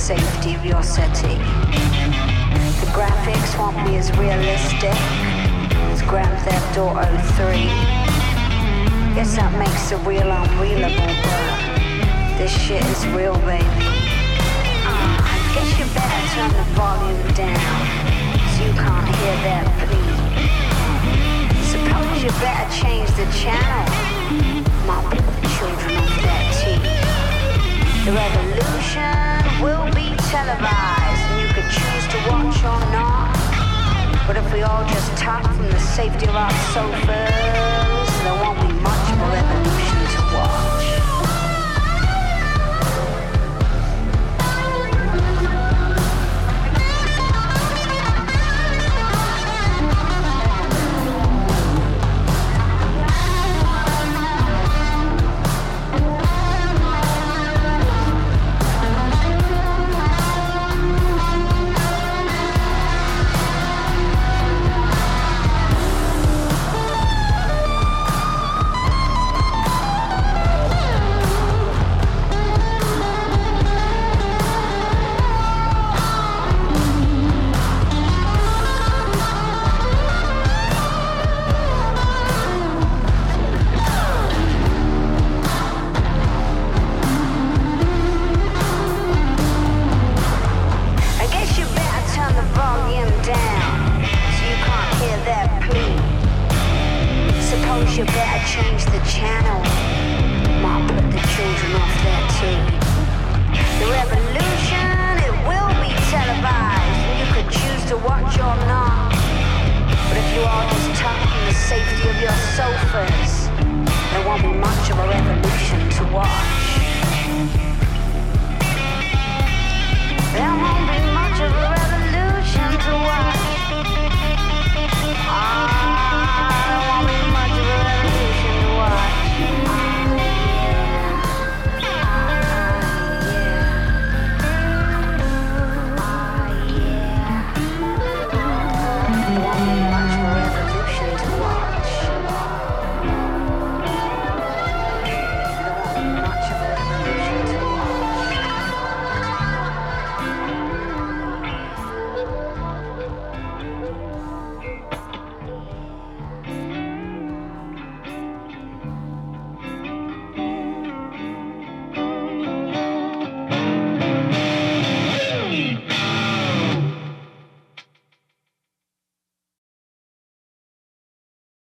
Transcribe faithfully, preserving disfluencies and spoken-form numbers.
safety of your settee. The graphics won't be as realistic as Grand Theft Auto three. Guess that makes the real unrealable, but this shit is real, baby. Uh, I guess you better turn the volume down so you can't hear that bleed. Suppose you better change the channel. Mop the children off that tea. The revolution will be televised, and you could choose to watch or not. But if we all just talk from the safety of our sofas,